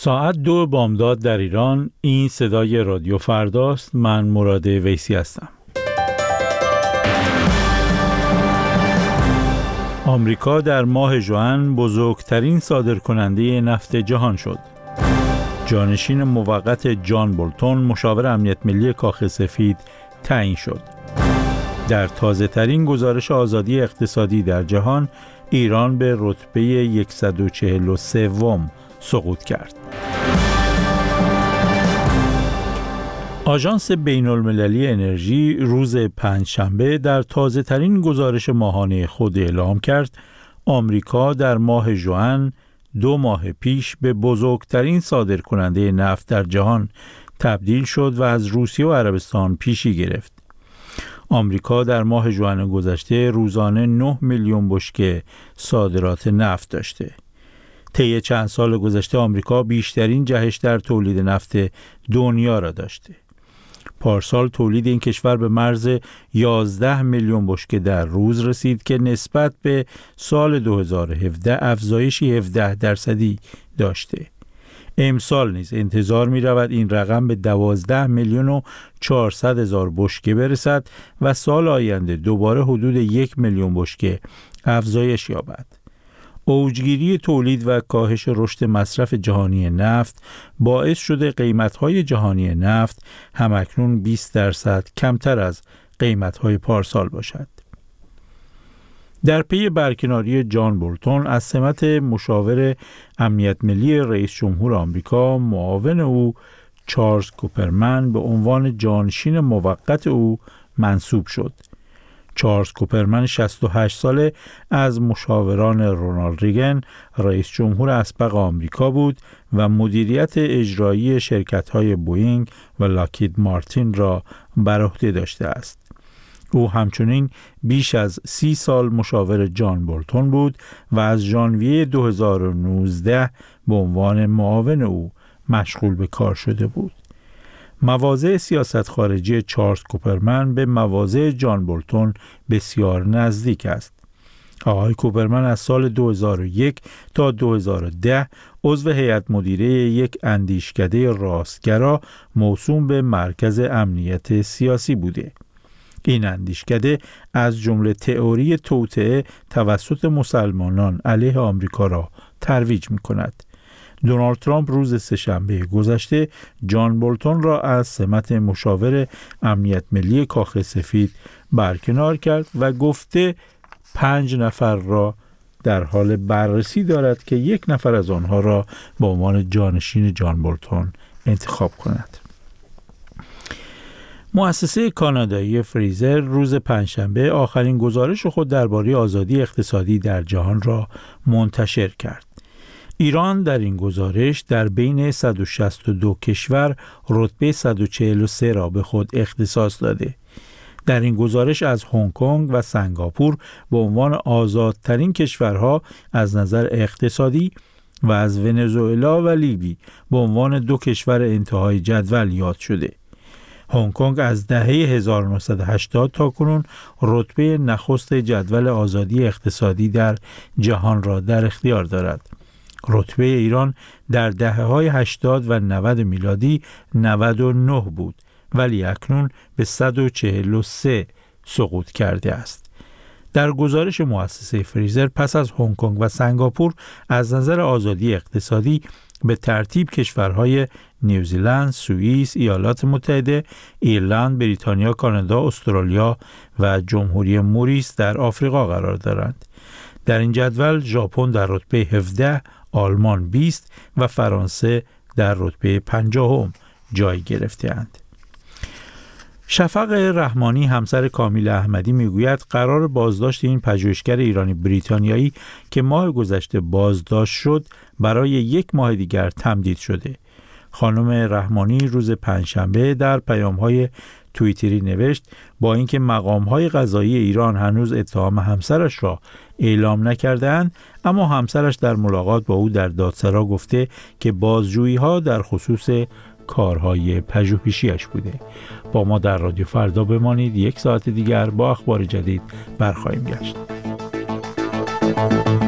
ساعت 2 بامداد در ایران. این صدای رادیو فرداست. من مراد ویسی هستم. آمریکا در ماه ژوئن بزرگترین صادرکننده نفت جهان شد. جانشین موقت جان بولتون مشاور امنیت ملی کاخ سفید تعیین شد. در تازه‌ترین گزارش آزادی اقتصادی در جهان، ایران به رتبه 143م سقوط کرد. آژانس بین‌المللی انرژی روز پنجشنبه در تازه‌ترین گزارش ماهانه خود اعلام کرد آمریکا در ماه ژوئن 2 ماه پیش به بزرگترین صادرکننده نفت در جهان تبدیل شد و از روسیه و عربستان پیشی گرفت. آمریکا در ماه ژوئن گذشته روزانه 9 میلیون بشکه صادرات نفت داشته. طی چند سال گذشته آمریکا بیشترین جهش در تولید نفت دنیا را داشته. پارسال تولید این کشور به مرز 11 میلیون بشکه در روز رسید که نسبت به سال 2017 افزایشی 17% داشته. امسال نیز انتظار می رود این رقم به 12 میلیون و 400 هزار بشکه برسد و سال آینده دوباره حدود 1 میلیون بشکه افزایش یابد. اوجگیری تولید و کاهش رشد مصرف جهانی نفت باعث شده قیمت‌های جهانی نفت همکنون 20% کمتر از قیمت‌های پارسال باشد. در پی برکناری جان بولتون از سمت مشاور امنیت ملی رئیس جمهور آمریکا، معاون او چارلز کوپرمن به عنوان جانشین موقت او منصوب شد. چارلز کوپرمن 68 ساله از مشاوران رونالد ریگن رئیس جمهور اسبق آمریکا بود و مدیریت اجرایی شرکت‌های بوئینگ و لاکهید مارتین را بر عهده داشته است. او همچنین بیش از 30 سال مشاور جان بولتون بود و از ژانویه 2019 به عنوان معاون او مشغول به کار شده بود. مواضع سیاست خارجی چارلز کوپرمن به مواضع جان بولتون بسیار نزدیک است. آقای کوپرمن از سال 2001 تا 2010 عضو هیئت مدیره یک اندیشکده راستگرا موسوم به مرکز امنیت سیاسی بوده. این اندیشکده از جمله تئوری توطئه توسط مسلمانان علیه آمریکا را ترویج می‌کند. دونالد ترامپ روز سه‌شنبه گذشته جان بولتون را از سمت مشاور امنیت ملی کاخ سفید برکنار کرد و گفته 5 نفر را در حال بررسی دارد که 1 نفر از آنها را به عنوان جانشین جان بولتون انتخاب کند. مؤسسه کانادایی فریزر روز پنجشنبه آخرین گزارش خود درباره آزادی اقتصادی در جهان را منتشر کرد. ایران در این گزارش در بین 162 کشور رتبه 143 را به خود اختصاص داده. در این گزارش از هنگ کنگ و سنگاپور به عنوان آزادترین کشورها از نظر اقتصادی و از ونزوئلا و لیبی به عنوان 2 کشور انتهای جدول یاد شده. هنگ کنگ از دهه 1980 تا کنون رتبه نخست جدول آزادی اقتصادی در جهان را در اختیار دارد. رتبه ایران در دهه‌های 80 و 90 میلادی 99 بود ولی اکنون به 143 سقوط کرده است. در گزارش مؤسسه فریزر پس از هنگ کنگ و سنگاپور از نظر آزادی اقتصادی به ترتیب کشورهای نیوزیلند، سوئیس، ایالات متحده، ایرلند، بریتانیا، کانادا، استرالیا و جمهوری موریس در آفریقا قرار دارند. در این جدول ژاپن در رتبه 17، آلمان 20 و فرانسه در رتبه 50 جای گرفته‌اند. شفق رحمانی همسر کامیل احمدی میگوید قرار بازداشت این پژوهشگر ایرانی بریتانیایی که ماه گذشته بازداشت شد برای 1 ماه دیگر تمدید شده. خانم رحمانی روز پنجشنبه در پیام‌های توییتری نوشت با اینکه مقام‌های قضایی ایران هنوز اتهام همسرش را اعلام نکرده‌اند، اما همسرش در ملاقات با او در دادسرا گفته که بازجویی‌ها در خصوص کارهای پژوهشیش بوده. با ما در رادیو فردا بمانید. 1 ساعت دیگر با اخبار جدید برخواهیم گشت.